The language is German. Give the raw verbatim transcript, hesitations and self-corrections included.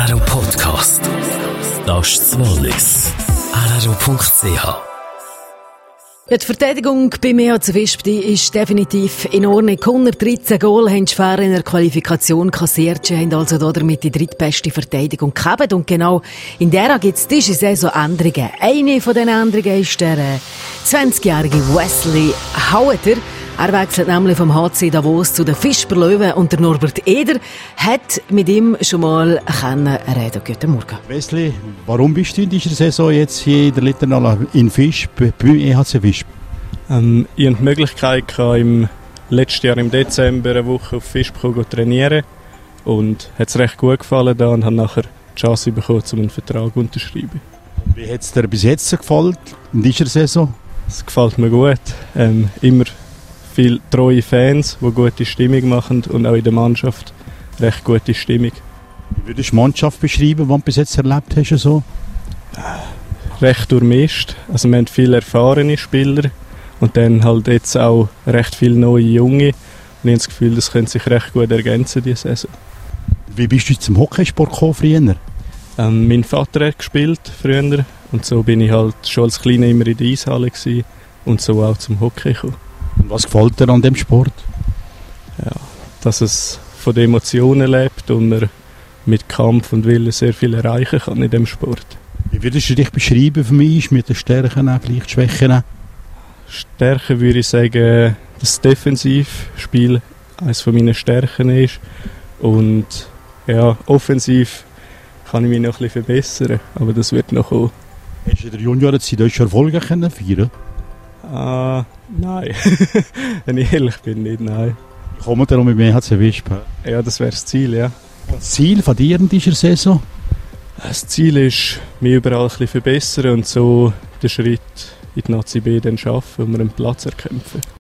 R R O Podcast. Das ist das Wallis. R R O Punkt C H. Ja, die Verteidigung beim E H C Wispdi ist definitiv in Ordnung. hundertdreizehn Goal haben die Schweren in der Qualifikation kassiert. Sie haben also damit die drittbeste Verteidigung gehabt. Und genau in der gibt es diese Saison Änderungen. Eine von diesen Änderungen ist der äh, zwanzigjährige Wesley Haueter. Er wechselt nämlich vom H C Davos zu den Fischber Löwen und der Norbert Eder hat mit ihm schon mal reden. Guten Morgen. Wesley, warum bist du in dieser Saison jetzt hier in der Litternala in Fisch beim E H C Wispdi? Ähm, ich hatte die Möglichkeit, im letzten Jahr im Dezember eine Woche auf Fischbach zu trainieren und hat es recht gut gefallen da und habe nachher die Chance bekommen, um einen Vertrag zu unterschreiben. Wie hat es dir bis jetzt gefallen in dieser Saison? Es gefällt mir gut. Ähm, immer viele treue Fans, die gute Stimmung machen und auch in der Mannschaft recht gute Stimmung. Wie würdest du die Mannschaft beschreiben, die du bis jetzt erlebt hast? So? Recht durchmischt. Also wir haben viele erfahrene Spieler und dann halt jetzt auch recht viele neue Junge. Und ich habe das Gefühl, das könnte sich recht gut ergänzen diese Saison. Wie bist du zum Hockeysport gekommen früher? Ähm, mein Vater hat gespielt früher und so bin ich halt schon als Kleiner immer in der Eishalle gewesen und so auch zum Hockey gekommen. Und was gefällt dir an dem Sport? Ja, dass es von den Emotionen lebt und man mit Kampf und Willen sehr viel erreichen kann in dem Sport. Wie würdest du dich beschreiben für mich mit den Stärken, vielleicht Schwächen? Stärken würde ich sagen, dass das Defensivspiel eines meiner Stärken ist und ja, offensiv kann ich mich noch ein bisschen verbessern, aber das wird noch kommen. Hast du in der Juniorenzeit deutsche Erfolge feiern können? Ah, nein. Wenn ich ehrlich bin, nicht, nein. Kommen wir mit dem E H C Wispdi? Ja, das wäre das Ziel, ja. Das Ziel von dir in dieser Saison? Das Ziel ist, mich überall ein bisschen verbessern und so den Schritt in die Nazi B dann schaffen und mir einen Platz erkämpfen.